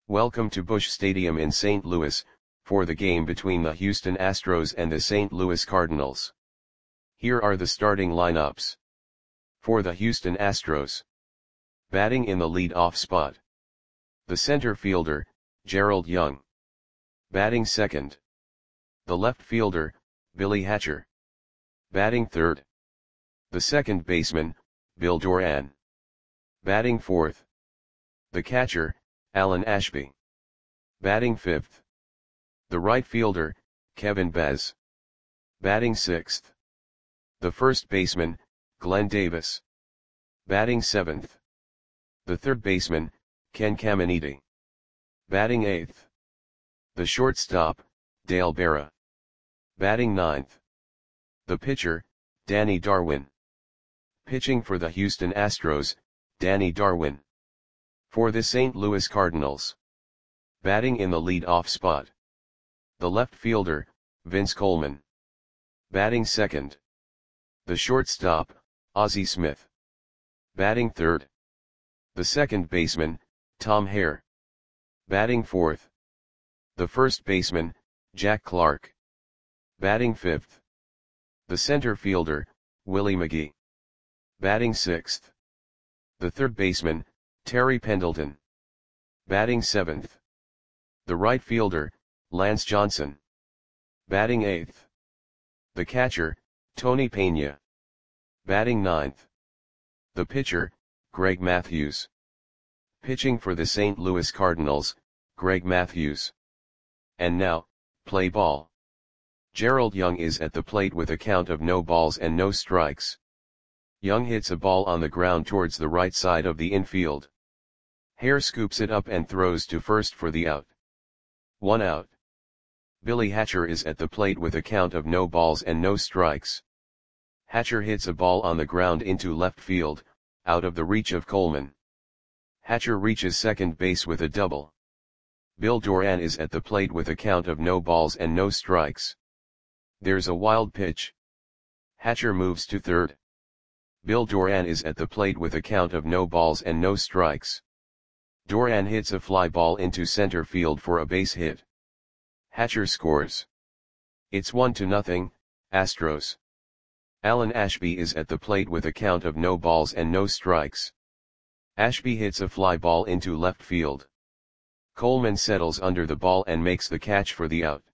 Welcome to Busch Stadium in St. Louis, for the game between the Houston Astros and the St. Louis Cardinals. Here are the starting lineups. For the Houston Astros. Batting in the lead-off spot. The center fielder, Gerald Young. Batting second. The left fielder, Billy Hatcher. Batting third. The second baseman, Bill Doran. Batting fourth. The catcher, Alan Ashby. Batting fifth. The right fielder, Kevin Baz. Batting sixth. The first baseman, Glenn Davis. Batting seventh. The third baseman, Ken Caminiti. Batting eighth. The shortstop, Dale Berra. Batting ninth. The pitcher, Danny Darwin. Pitching for the Houston Astros, Danny Darwin. For the St. Louis Cardinals. Batting in the lead-off spot. The left fielder, Vince Coleman. Batting second. The shortstop, Ozzie Smith. Batting third. The second baseman, Tom Hare. Batting fourth. The first baseman, Jack Clark. Batting fifth. The center fielder, Willie McGee. Batting sixth. The third baseman, Terry Pendleton. Batting seventh. The right fielder, Lance Johnson. Batting eighth. The catcher, Tony Pena. Batting ninth. The pitcher, Greg Matthews. Pitching for the St. Louis Cardinals, Greg Matthews. And now, play ball. Gerald Young is at the plate with a count of no balls and no strikes. Young hits a ball on the ground towards the right side of the infield. Hare scoops it up and throws to first for the out. 1 out. Billy Hatcher is at the plate with a count of no balls and no strikes. Hatcher hits a ball on the ground into left field, out of the reach of Coleman. Hatcher reaches second base with a double. Bill Doran is at the plate with a count of no balls and no strikes. There's a wild pitch. Hatcher moves to third. Bill Doran is at the plate with a count of no balls and no strikes. Doran hits a fly ball into center field for a base hit. Hatcher scores. It's 1-0, Astros. Alan Ashby is at the plate with a count of no balls and no strikes. Ashby hits a fly ball into left field. Coleman settles under the ball and makes the catch for the out.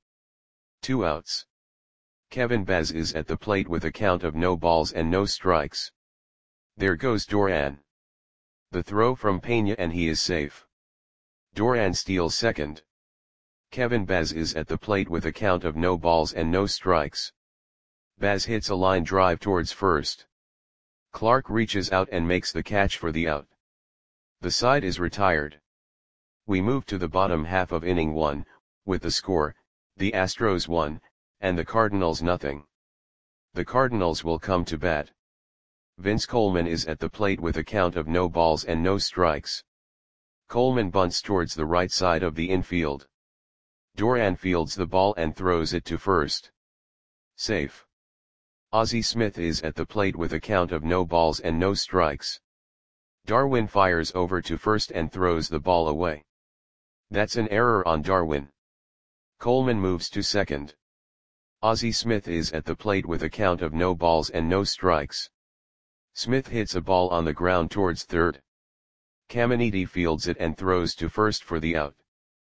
2 outs. Kevin Baz is at the plate with a count of no balls and no strikes. There goes Doran. The throw from Pena and he is safe. Doran steals second. Kevin Baz is at the plate with a count of no balls and no strikes. Baz hits a line drive towards first. Clark reaches out and makes the catch for the out. The side is retired. We move to the bottom half of inning 1, with the score, the Astros 1, and the Cardinals 0. The Cardinals will come to bat. Vince Coleman is at the plate with a count of no balls and no strikes. Coleman bunts towards the right side of the infield. Doran fields the ball and throws it to first. Safe. Ozzie Smith is at the plate with a count of no balls and no strikes. Darwin fires over to first and throws the ball away. That's an error on Darwin. Coleman moves to second. Ozzie Smith is at the plate with a count of no balls and no strikes. Smith hits a ball on the ground towards third. Caminiti fields it and throws to first for the out.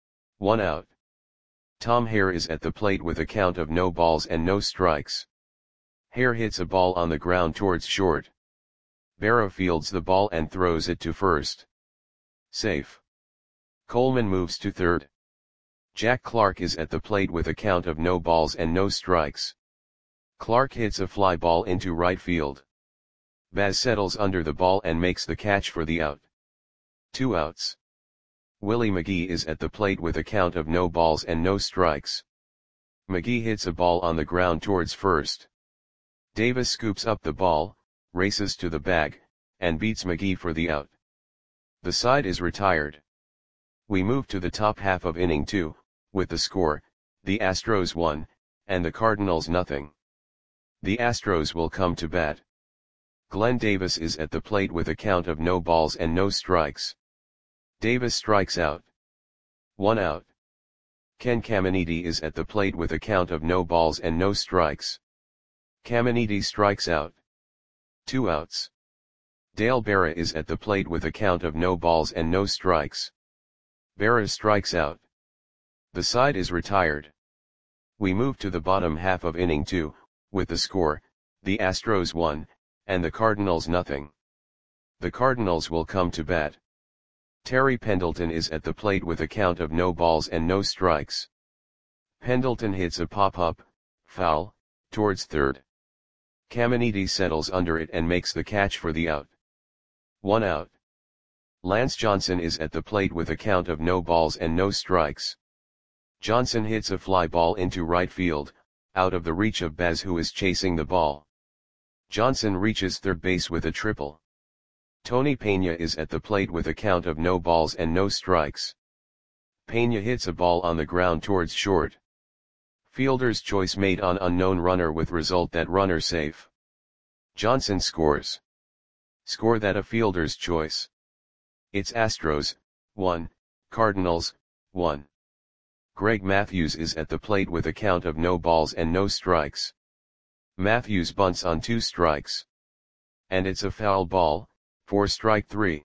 1 out. Tom Hare is at the plate with a count of no balls and no strikes. Hare hits a ball on the ground towards short. Berra fields the ball and throws it to first. Safe. Coleman moves to third. Jack Clark is at the plate with a count of no balls and no strikes. Clark hits a fly ball into right field. Baz settles under the ball and makes the catch for the out. 2 outs. Willie McGee is at the plate with a count of no balls and no strikes. McGee hits a ball on the ground towards first. Davis scoops up the ball, races to the bag, and beats McGee for the out. The side is retired. We move to the top half of inning 2, with the score, the Astros 1, and the Cardinals 0. The Astros will come to bat. Glenn Davis is at the plate with a count of no balls and no strikes. Davis strikes out. 1 out. Ken Caminiti is at the plate with a count of no balls and no strikes. Caminiti strikes out. 2 outs. Dale Berra is at the plate with a count of no balls and no strikes. Berra strikes out. The side is retired. We move to the bottom half of inning 2, with the score, the Astros 1, and the Cardinals nothing. The Cardinals will come to bat. Terry Pendleton is at the plate with a count of no balls and no strikes. Pendleton hits a pop-up, foul, towards third. Caminiti settles under it and makes the catch for the out. 1 out. Lance Johnson is at the plate with a count of no balls and no strikes. Johnson hits a fly ball into right field, out of the reach of Baz, who is chasing the ball. Johnson reaches third base with a triple. Tony Pena is at the plate with a count of no balls and no strikes. Pena hits a ball on the ground towards short. Fielder's choice made on unknown runner with result that runner safe. Johnson scores. Score that a fielder's choice. It's Astros, 1, Cardinals, 1. Greg Matthews is at the plate with a count of no balls and no strikes. Matthews bunts on 2 strikes. And it's a foul ball, for strike 3.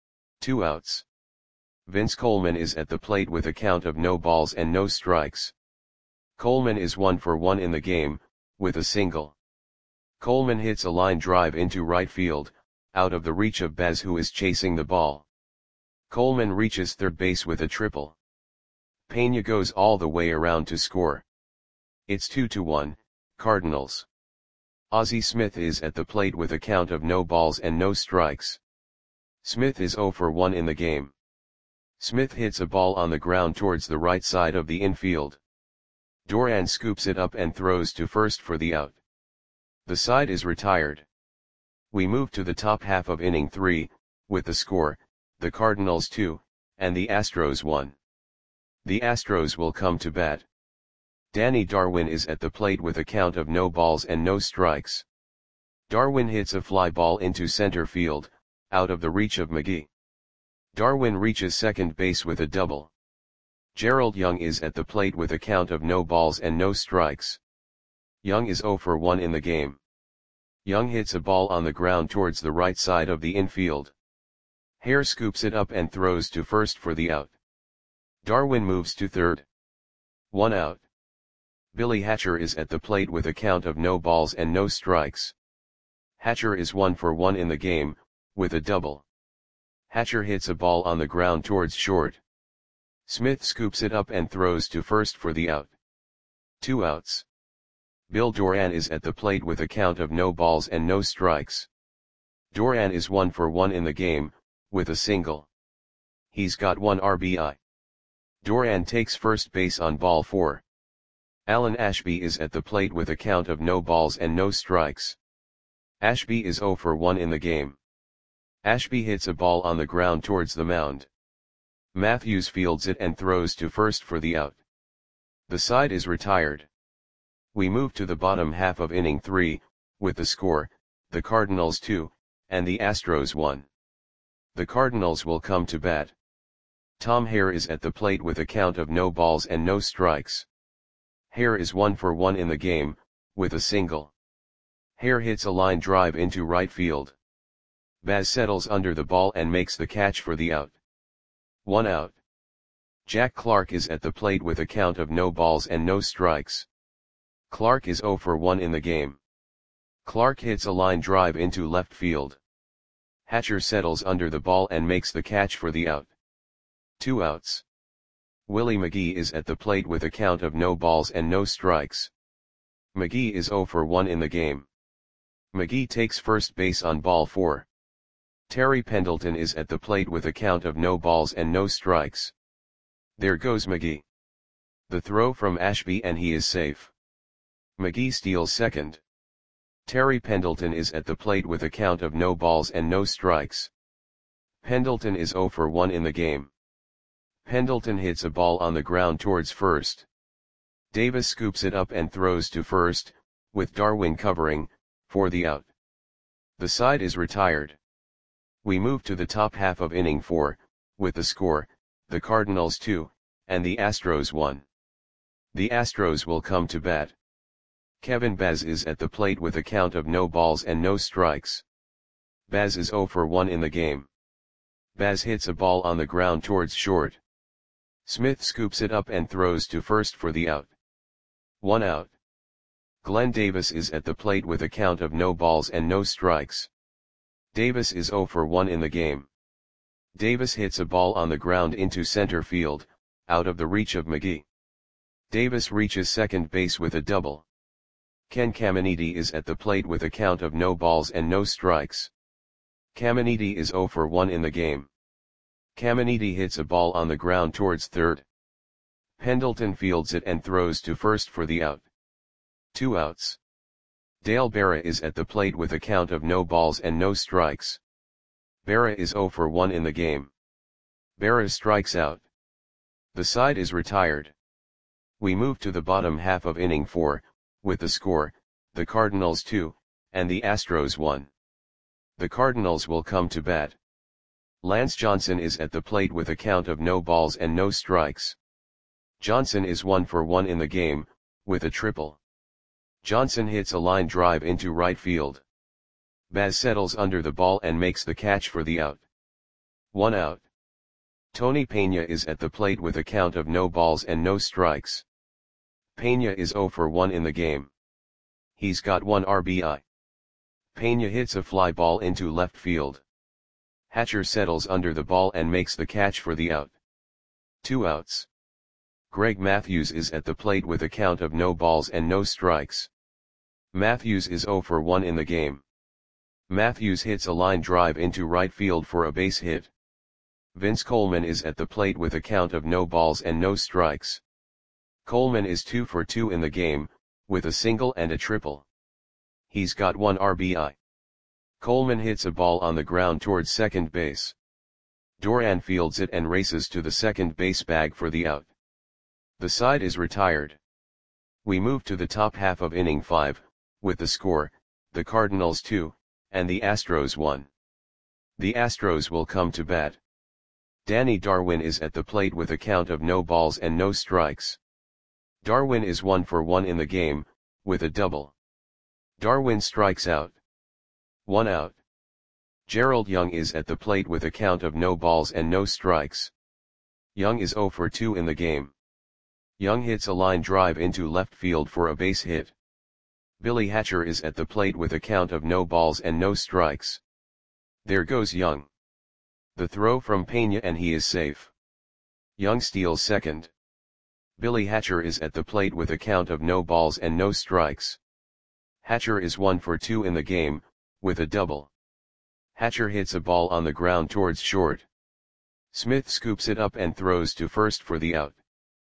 2 outs. Vince Coleman is at the plate with a count of no balls and no strikes. Coleman is 1 for 1 in the game, with a single. Coleman hits a line drive into right field, out of the reach of Baz, who is chasing the ball. Coleman reaches third base with a triple. Pena goes all the way around to score. It's 2-1, Cardinals. Ozzie Smith is at the plate with a count of no balls and no strikes. Smith is 0 for 1 in the game. Smith hits a ball on the ground towards the right side of the infield. Duran scoops it up and throws to first for the out. The side is retired. We move to the top half of inning 3, with the score, the Cardinals 2, and the Astros 1. The Astros will come to bat. Danny Darwin is at the plate with a count of no balls and no strikes. Darwin hits a fly ball into center field, out of the reach of McGee. Darwin reaches second base with a double. Gerald Young is at the plate with a count of no balls and no strikes. Young is 0 for 1 in the game. Young hits a ball on the ground towards the right side of the infield. Hare scoops it up and throws to first for the out. Darwin moves to third. 1 out. Billy Hatcher is at the plate with a count of no balls and no strikes. Hatcher is 1 for 1 in the game, with a double. Hatcher hits a ball on the ground towards short. Smith scoops it up and throws to first for the out. 2 outs. Bill Doran is at the plate with a count of no balls and no strikes. Doran is 1 for 1 in the game, with a single. He's got 1 RBI. Doran takes first base on ball 4. Alan Ashby is at the plate with a count of no balls and no strikes. Ashby is 0 for 1 in the game. Ashby hits a ball on the ground towards the mound. Matthews fields it and throws to first for the out. The side is retired. We move to the bottom half of inning 3, with the score, the Cardinals 2, and the Astros 1. The Cardinals will come to bat. Tom Hare is at the plate with a count of no balls and no strikes. Hare is 1 for 1 in the game, with a single. Hare hits a line drive into right field. Baz settles under the ball and makes the catch for the out. 1 out. Jack Clark is at the plate with a count of no balls and no strikes. Clark is 0 for 1 in the game. Clark hits a line drive into left field. Hatcher settles under the ball and makes the catch for the out. 2 outs. Willie McGee is at the plate with a count of no balls and no strikes. McGee is 0 for 1 in the game. McGee takes first base on ball 4. Terry Pendleton is at the plate with a count of no balls and no strikes. There goes McGee. The throw from Ashby and he is safe. McGee steals second. Terry Pendleton is at the plate with a count of no balls and no strikes. Pendleton is 0 for 1 in the game. Pendleton hits a ball on the ground towards first. Davis scoops it up and throws to first, with Darwin covering, for the out. The side is retired. We move to the top half of inning 4, with the score, the Cardinals 2, and the Astros won. The Astros will come to bat. Kevin Baz is at the plate with a count of no balls and no strikes. Baz is 0 for 1 in the game. Baz hits a ball on the ground towards short. Smith scoops it up and throws to first for the out. 1 out. Glenn Davis is at the plate with a count of no balls and no strikes. Davis is 0 for 1 in the game. Davis hits a ball on the ground into center field, out of the reach of McGee. Davis reaches second base with a double. Ken Caminiti is at the plate with a count of no balls and no strikes. Caminiti is 0 for 1 in the game. Caminiti hits a ball on the ground towards third. Pendleton fields it and throws to first for the out. 2 outs. Dale Berra is at the plate with a count of no balls and no strikes. Berra is 0 for 1 in the game. Berra strikes out. The side is retired. We move to the bottom half of inning 4, with the score, the Cardinals 2, and the Astros 1. The Cardinals will come to bat. Lance Johnson is at the plate with a count of no balls and no strikes. Johnson is 1 for 1 in the game, with a triple. Johnson hits a line drive into right field. Baz settles under the ball and makes the catch for the out. 1 out. Tony Pena is at the plate with a count of no balls and no strikes. Pena is 0 for 1 in the game. He's got 1 RBI. Pena hits a fly ball into left field. Hatcher settles under the ball and makes the catch for the out. 2 outs. Greg Matthews is at the plate with a count of no balls and no strikes. Matthews is 0 for 1 in the game. Matthews hits a line drive into right field for a base hit. Vince Coleman is at the plate with a count of no balls and no strikes. Coleman is 2 for 2 in the game, with a single and a triple. He's got 1 RBI. Coleman hits a ball on the ground towards second base. Duran fields it and races to the second base bag for the out. The side is retired. We move to the top half of inning 5, with the score, the Cardinals 2, and the Astros 1. The Astros will come to bat. Danny Darwin is at the plate with a count of no balls and no strikes. Darwin is 1 for 1 in the game, with a double. Darwin strikes out. 1 out. Gerald Young is at the plate with a count of no balls and no strikes. Young is 0 for 2 in the game. Young hits a line drive into left field for a base hit. Billy Hatcher is at the plate with a count of no balls and no strikes. There goes Young. The throw from Pena and he is safe. Young steals second. Billy Hatcher is at the plate with a count of no balls and no strikes. Hatcher is 1 for 2 in the game, with a double. Hatcher hits a ball on the ground towards short. Smith scoops it up and throws to first for the out.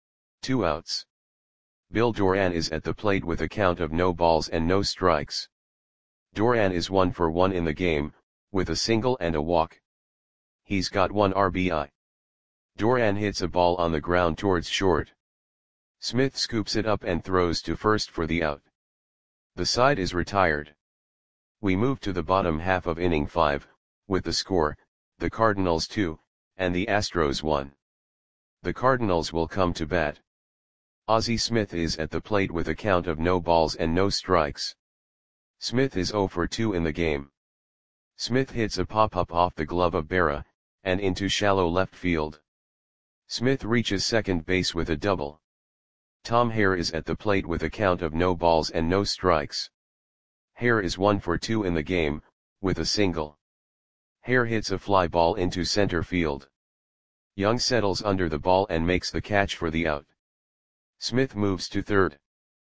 2 outs. Bill Doran is at the plate with a count of no balls and no strikes. Doran is 1 for 1 in the game, with a single and a walk. He's got 1 RBI. Doran hits a ball on the ground towards short. Smith scoops it up and throws to first for the out. The side is retired. We move to the bottom half of inning 5, with the score, the Cardinals 2, and the Astros 1. The Cardinals will come to bat. Ozzie Smith is at the plate with a count of no balls and no strikes. Smith is 0 for 2 in the game. Smith hits a pop-up off the glove of Berra, and into shallow left field. Smith reaches second base with a double. Tom Hare is at the plate with a count of no balls and no strikes. Hare is 1 for 2 in the game, with a single. Hare hits a fly ball into center field. Young settles under the ball and makes the catch for the out. Smith moves to third.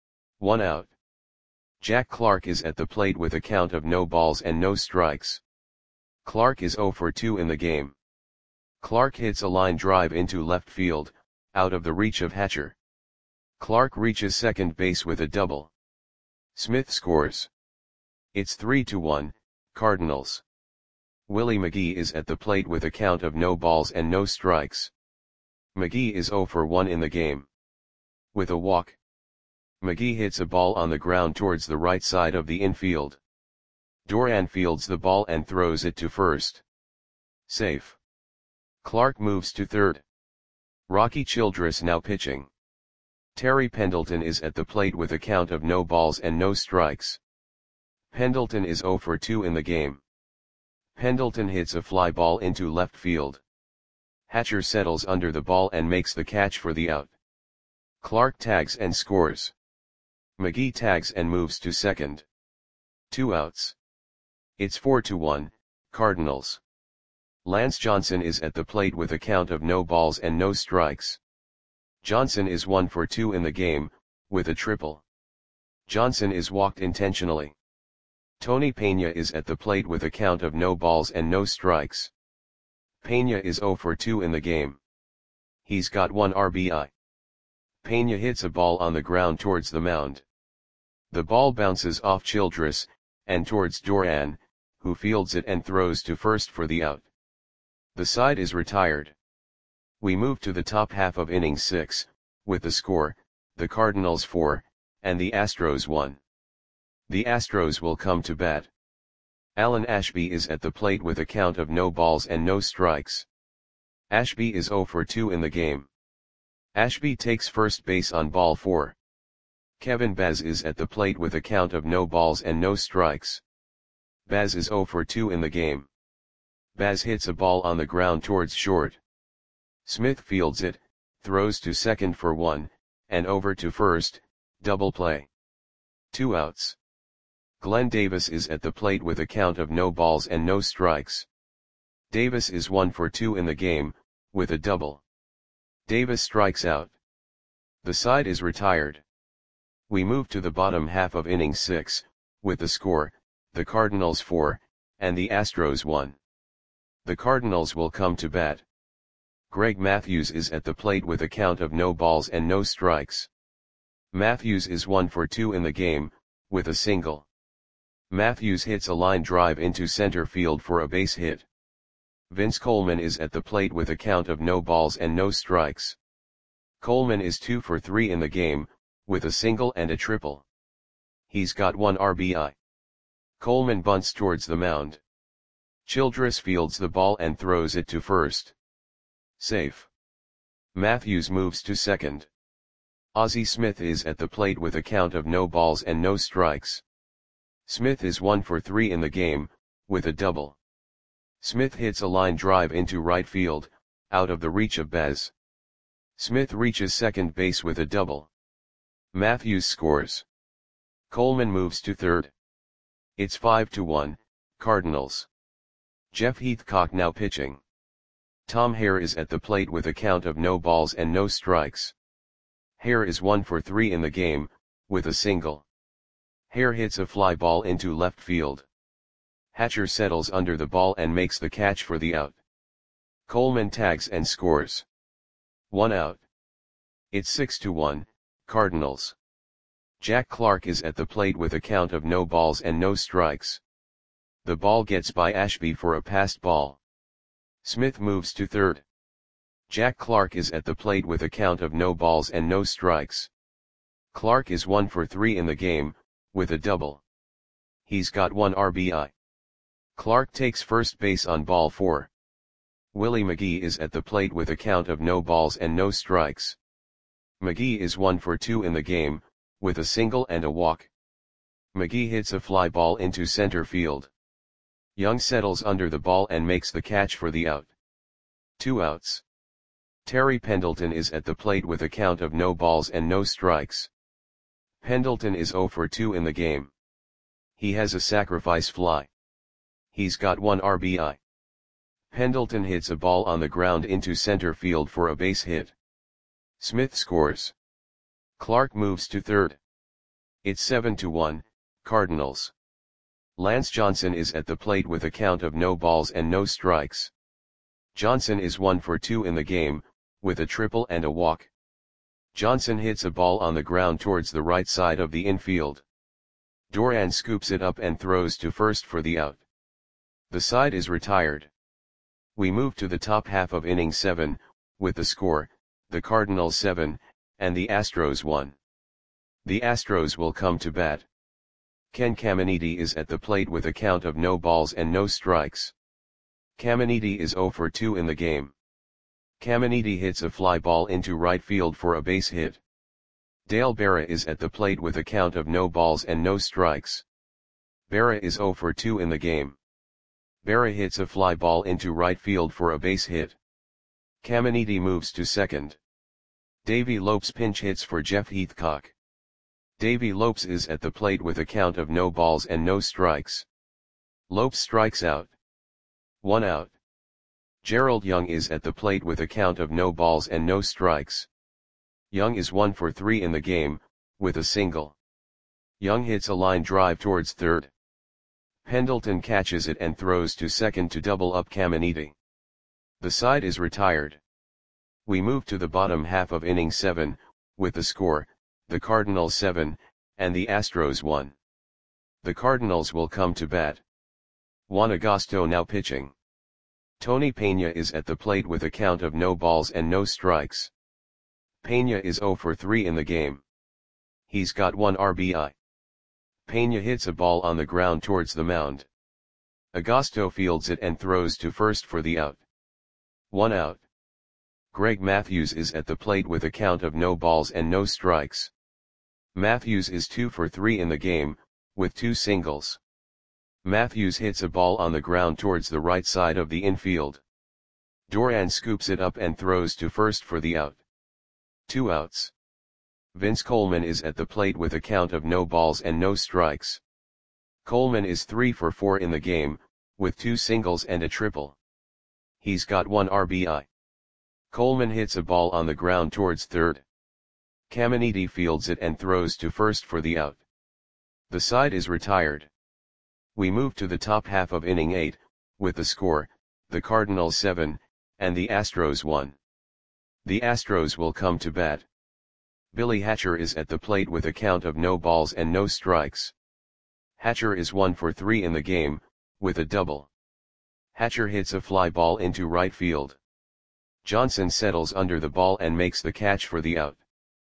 1 out. Jack Clark is at the plate with a count of no balls and no strikes. Clark is 0 for 2 in the game. Clark hits a line drive into left field, out of the reach of Hatcher. Clark reaches second base with a double. Smith scores. It's 3-1, Cardinals. Willie McGee is at the plate with a count of no balls and no strikes. McGee is 0 for 1 in the game. With a walk. McGee hits a ball on the ground towards the right side of the infield. Doran fields the ball and throws it to first. Safe. Clark moves to third. Rocky Childress now pitching. Terry Pendleton is at the plate with a count of no balls and no strikes. Pendleton is 0 for 2 in the game. Pendleton hits a fly ball into left field. Hatcher settles under the ball and makes the catch for the out. Clark tags and scores. McGee tags and moves to second. 2 outs. It's 4-1, Cardinals. Lance Johnson is at the plate with a count of no balls and no strikes. Johnson is 1 for 2 in the game, with a triple. Johnson is walked intentionally. Tony Pena is at the plate with a count of no balls and no strikes. Pena is 0 for 2 in the game. He's got 1 RBI. Pena hits a ball on the ground towards the mound. The ball bounces off Childress, and towards Duran, who fields it and throws to first for the out. The side is retired. We move to the top half of inning 6, with the score, the Cardinals 4, and the Astros 1. The Astros will come to bat. Alan Ashby is at the plate with a count of no balls and no strikes. Ashby is 0 for 2 in the game. Ashby takes first base on ball 4. Kevin Baz is at the plate with a count of no balls and no strikes. Baz is 0 for 2 in the game. Baz hits a ball on the ground towards short. Smith fields it, throws to second for 1, and over to first, double play. 2 outs. Glenn Davis is at the plate with a count of no balls and no strikes. Davis is 1 for 2 in the game, with a double. Davis strikes out. The side is retired. We move to the bottom half of inning 6, with the score, the Cardinals 4, and the Astros 1. The Cardinals will come to bat. Greg Matthews is at the plate with a count of no balls and no strikes. Matthews is 1 for 2 in the game, with a single. Matthews hits a line drive into center field for a base hit. Vince Coleman is at the plate with a count of no balls and no strikes. Coleman is 2 for 3 in the game, with a single and a triple. He's got 1 RBI. Coleman bunts towards the mound. Childress fields the ball and throws it to first. Safe. Matthews moves to second. Ozzie Smith is at the plate with a count of no balls and no strikes. Smith is 1 for 3 in the game, with a double. Smith hits a line drive into right field, out of the reach of Baz. Smith reaches second base with a double. Matthews scores. Coleman moves to third. It's 5-1, Cardinals. Jeff Heathcock now pitching. Tom Hare is at the plate with a count of no balls and no strikes. Hare is 1 for 3 in the game, with a single. Hare hits a fly ball into left field. Hatcher settles under the ball and makes the catch for the out. Coleman tags and scores. 1 out. It's 6-1, Cardinals. Jack Clark is at the plate with a count of no balls and no strikes. The ball gets by Ashby for a passed ball. Smith moves to third. Jack Clark is at the plate with a count of no balls and no strikes. Clark is 1 for 3 in the game, with a double. He's got 1 RBI. Clark takes first base on ball 4. Willie McGee is at the plate with a count of no balls and no strikes. McGee is 1 for 2 in the game, with a single and a walk. McGee hits a fly ball into center field. Young settles under the ball and makes the catch for the out. 2 outs. Terry Pendleton is at the plate with a count of no balls and no strikes. Pendleton is 0 for 2 in the game. He has a sacrifice fly. He's got 1 RBI. Pendleton hits a ball on the ground into center field for a base hit. Smith scores. Clark moves to third. It's 7-1, Cardinals. Lance Johnson is at the plate with a count of no balls and no strikes. Johnson is 1 for 2 in the game, with a triple and a walk. Johnson hits a ball on the ground towards the right side of the infield. Duran scoops it up and throws to first for the out. The side is retired. We move to the top half of inning 7, with the score, the Cardinals 7, and the Astros 1. The Astros will come to bat. Ken Caminiti is at the plate with a count of no balls and no strikes. Caminiti is 0 for 2 in the game. Caminiti hits a fly ball into right field for a base hit. Dale Berra is at the plate with a count of no balls and no strikes. Berra is 0 for 2 in the game. Berra hits a fly ball into right field for a base hit. Caminiti moves to second. Davy Lopes pinch hits for Jeff Heathcock. Davy Lopes is at the plate with a count of no balls and no strikes. Lopes strikes out. 1 out. Gerald Young is at the plate with a count of no balls and no strikes. Young is 1 for 3 in the game, with a single. Young hits a line drive towards third. Pendleton catches it and throws to second to double up Caminiti. The side is retired. We move to the bottom half of inning 7, with the score, the Cardinals 7, and the Astros 1. The Cardinals will come to bat. Juan Agosto now pitching. Tony Pena is at the plate with a count of no balls and no strikes. Pena is 0 for 3 in the game. He's got 1 RBI. Pena hits a ball on the ground towards the mound. Agosto fields it and throws to first for the out. 1 out. Greg Matthews is at the plate with a count of no balls and no strikes. Matthews is 2 for 3 in the game, with 2 singles. Matthews hits a ball on the ground towards the right side of the infield. Doran scoops it up and throws to first for the out. 2 outs. Vince Coleman is at the plate with a count of no balls and no strikes. Coleman is 3 for 4 in the game, with 2 singles and a triple. He's got 1 RBI. Coleman hits a ball on the ground towards third. Caminiti fields it and throws to first for the out. The side is retired. We move to the top half of inning 8, with the score, the Cardinals 7, and the Astros 1. The Astros will come to bat. Billy Hatcher is at the plate with a count of no balls and no strikes. Hatcher is 1 for 3 in the game, with a double. Hatcher hits a fly ball into right field. Johnson settles under the ball and makes the catch for the out.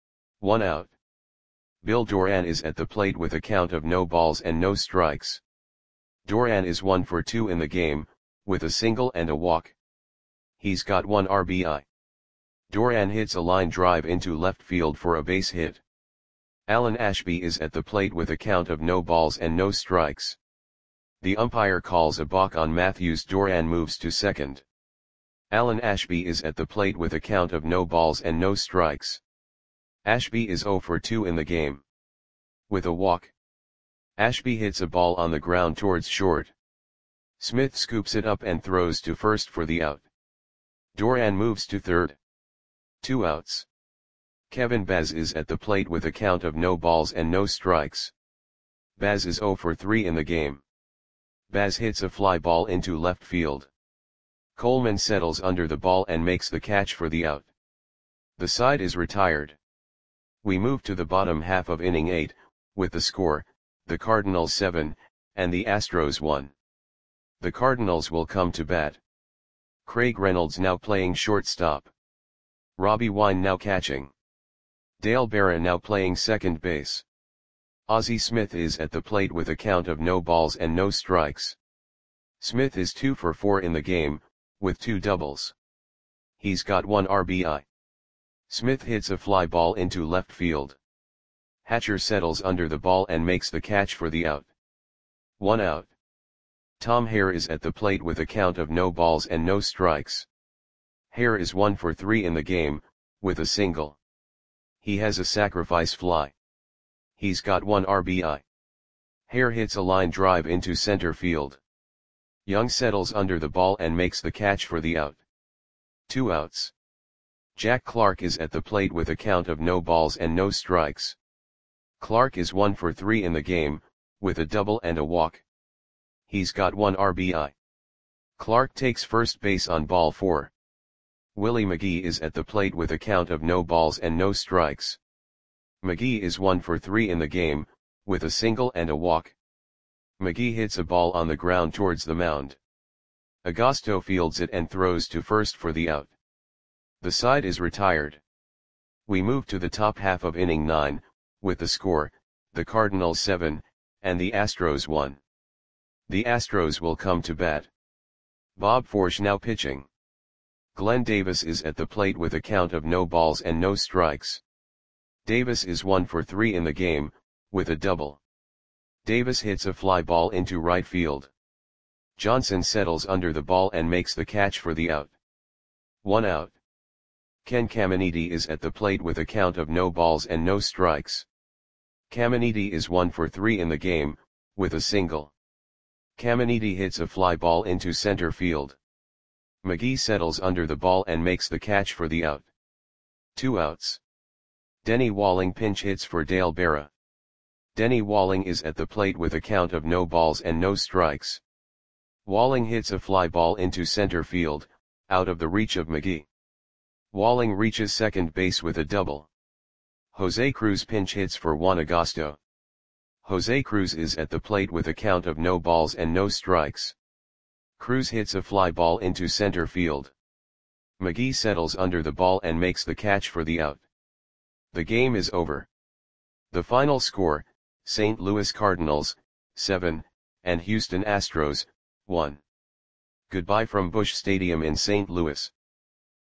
1 out. Bill Doran is at the plate with a count of no balls and no strikes. Doran is 1 for 2 in the game, with a single and a walk. He's got 1 RBI. Doran hits a line drive into left field for a base hit. Alan Ashby is at the plate with a count of no balls and no strikes. The umpire calls a balk on Matthews. Doran moves to second. Alan Ashby is at the plate with a count of no balls and no strikes. Ashby is 0 for 2 in the game. With a walk. Ashby hits a ball on the ground towards short. Smith scoops it up and throws to first for the out. Doran moves to third. 2 outs. Kevin Baz is at the plate with a count of no balls and no strikes. Baz is 0 for 3 in the game. Baz hits a fly ball into left field. Coleman settles under the ball and makes the catch for the out. The side is retired. We move to the bottom half of inning 8, with the score, the Cardinals 7, and the Astros 1. The Cardinals will come to bat. Craig Reynolds now playing shortstop. Robbie Wine now catching. Dale Berra now playing second base. Ozzie Smith is at the plate with a count of no balls and no strikes. Smith is 2 for 4 in the game, with 2 doubles. He's got 1 RBI. Smith hits a fly ball into left field. Hatcher settles under the ball and makes the catch for the out. 1 out. Tom Hare is at the plate with a count of no balls and no strikes. Hare is 1 for 3 in the game, with a single. He has a sacrifice fly. He's got 1 RBI. Hare hits a line drive into center field. Young settles under the ball and makes the catch for the out. 2 outs. Jack Clark is at the plate with a count of no balls and no strikes. Clark is 1 for 3 in the game, with a double and a walk. He's got 1 RBI. Clark takes first base on ball 4. Willie McGee is at the plate with a count of no balls and no strikes. McGee is 1 for 3 in the game, with a single and a walk. McGee hits a ball on the ground towards the mound. Agosto fields it and throws to first for the out. The side is retired. We move to the top half of inning 9, with the score, the Cardinals 7, and the Astros 1. The Astros will come to bat. Bob Forsch now pitching. Glenn Davis is at the plate with a count of no balls and no strikes. Davis is 1 for 3 in the game, with a double. Davis hits a fly ball into right field. Johnson settles under the ball and makes the catch for the out. 1 out. Ken Caminiti is at the plate with a count of no balls and no strikes. Caminiti is 1 for 3 in the game, with a single. Caminiti hits a fly ball into center field. McGee settles under the ball and makes the catch for the out. 2 outs. Denny Walling pinch hits for Dale Berra. Denny Walling is at the plate with a count of no balls and no strikes. Walling hits a fly ball into center field, out of the reach of McGee. Walling reaches second base with a double. Jose Cruz pinch hits for Juan Agosto. Jose Cruz is at the plate with a count of no balls and no strikes. Cruz hits a fly ball into center field. McGee settles under the ball and makes the catch for the out. The game is over. The final score, St. Louis Cardinals, 7, and Houston Astros, 1. Goodbye from Busch Stadium in St. Louis.